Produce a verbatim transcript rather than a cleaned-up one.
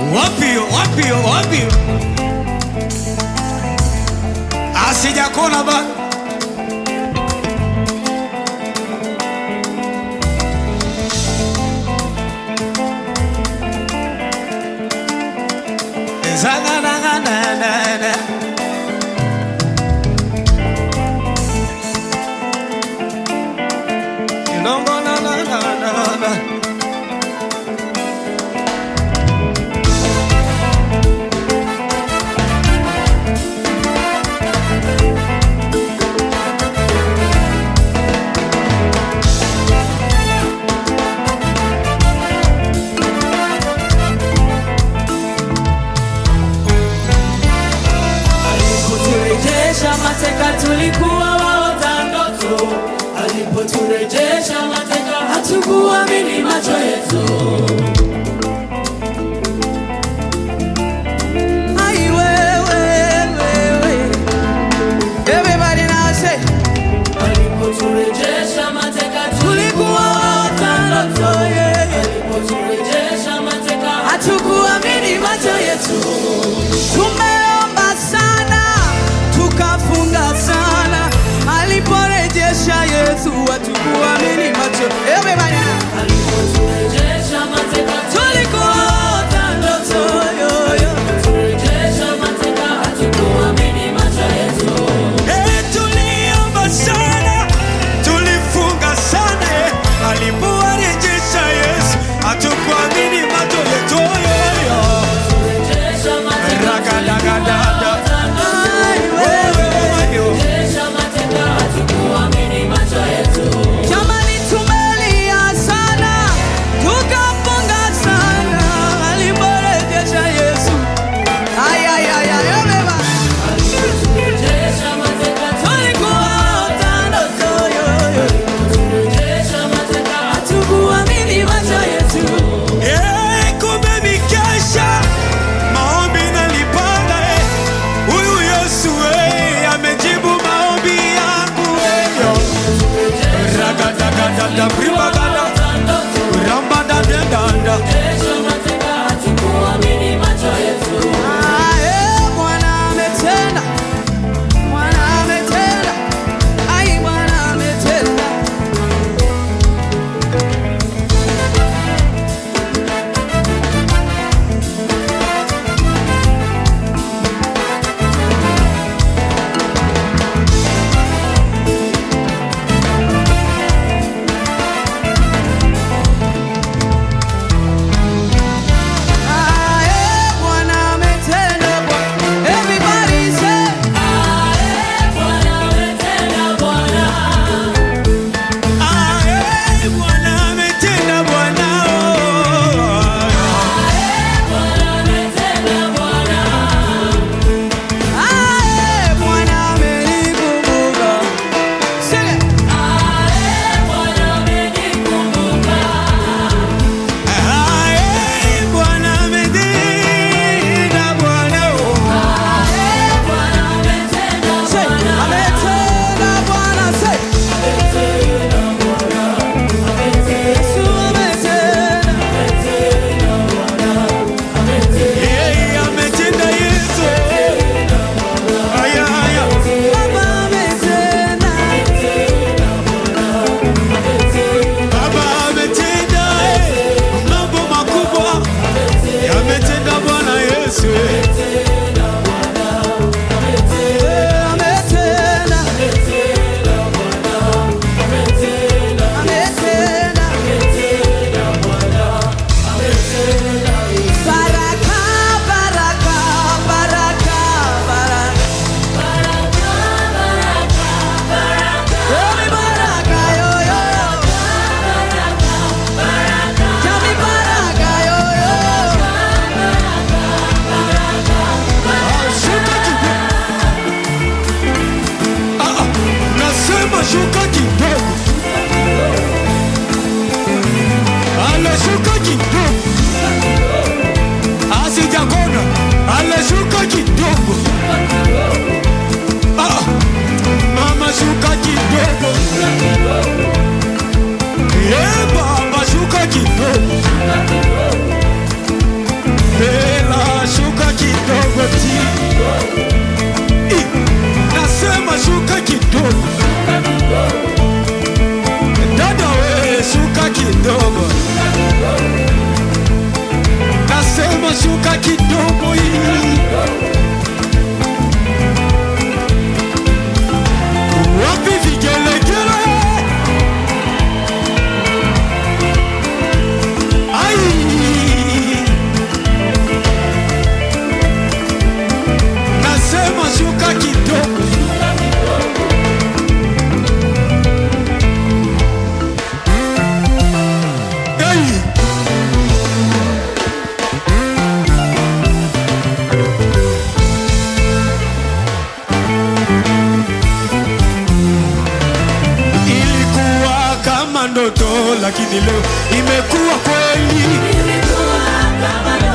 Wapi wapi wapi? Asijakona ba. Zana na na na na. No no no no no no. Mateka tulikuwa waota ndoto, alipoturejesha mateka hatukuamini macho yetu. Ai wewe wewe, everybody now say, alipoturejesha mateka tulikuwa waota ndoto, alipoturejesha mateka hatukuamini macho yetu. Tumeomba sana tukafunga sana, aliporejesha Yesu hatukuamini macho. Everybody now. Alipoturejesha mateka tulikuwa waota ndoto, alipoturejesha mateka hatukuamini macho yetu. Eh, tuliomba sana, tulifunga sana, eh, aliporejesha Yesu hatukuamini macho yetu. Alipoturejesha mateka Ragadagada. Jamani tumelia sana, tukafunga sana, aliporejesha Yesu. Ay ay ay ay beba. Alipoturejesha mateka tulikuwa waota ndoto, alipoturejesha mateka hatukuamini macho yetu. Eh, kumbe mikesha maombi nalipanda, eh, huyu Yesu eh, amejibu maombi yangu eh. Ragadagada pribagada rambada dendanda. Ah, eh, Bwana ametenda, Bwana ametenda, ai Bwana ametenda. Ah, eh, Bwana ametenda. Everybody say, ah, eh, Bwana ametenda, Bwana. Ah, eh, Bwana ametenda Bwana. Bwana ametenda, Bwana. Ah, eh, Bwana amenikumbuka. Sing it. Ah, eh, Bwana amenikumbuka. Ah, eh, Bwana ametenda Bwana. Ah, eh, Bwana ametenda, Bwana. Ametenda, Bwana. Say. Ametenda, Bwana. Yesu ametenda. Ametenda, Bwana. Eh, ametenda Yesu. Aya aya. Baba ametenda. Baba ametenda eh, mambo makubwa. Ametenda Bwana Yesu. eh. Eh, ametenda. Ametenda. Baraka, baraka, baraka, baraka. Every baraka, yo, yo, yo. Tell me baraka, yo, yo. Ah, ah, nasema shuka kidogo. Anashuka kidogo. Asijakona. Anashuka kidogo. Ah, mama shuka kidogo. Eh, baba shuka kidogo. Eh, lakini leo imekuwa kweli. Imekuwa kama